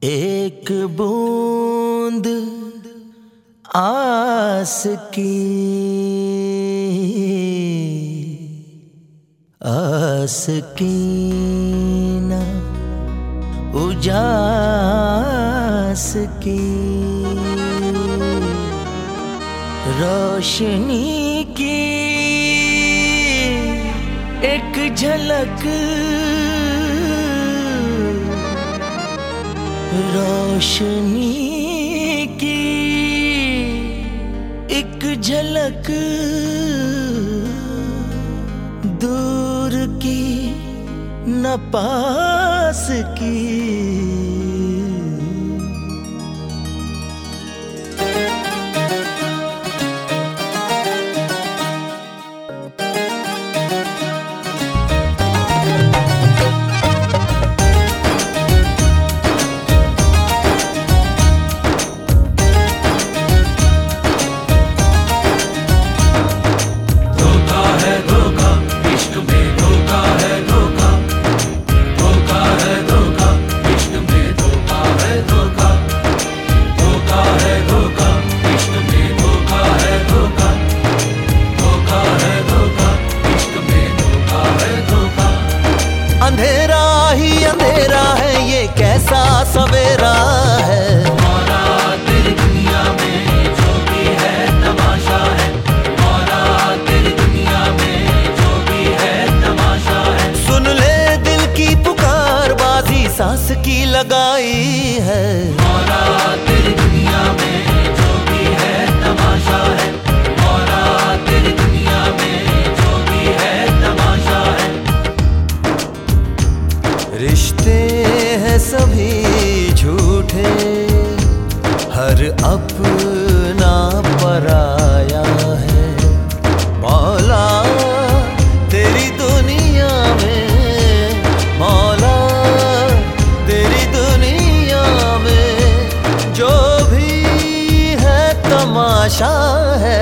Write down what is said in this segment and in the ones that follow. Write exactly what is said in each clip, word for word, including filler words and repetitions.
एक बूंद आस की, आस की ना उजास की, रोशनी की एक झलक, रोशनी की एक झलक, दूर की न पास की। अंधेरा ही अंधेरा है, ये कैसा सवेरा है। मौला तेरी दुनिया में जो भी है तमाशा है, मौला तेरी दुनिया में जो भी है तमाशा है। सुन ले दिल की पुकार, बाजी सांस की लगाई है। मौला तेरी दुनिया में जो भी है तमाशा है, मौला तेरी दुनिया में जो भी है तमाशा है। रिश्ते हैं सभी झूठे, हर अपना पराया है। मौला तेरी दुनिया में, मौला तेरी दुनिया में जो भी है तमाशा है।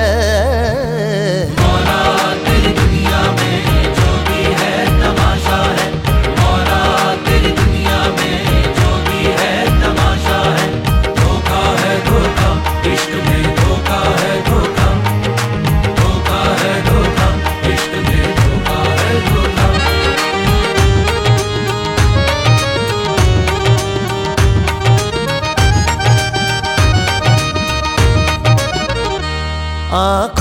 आँख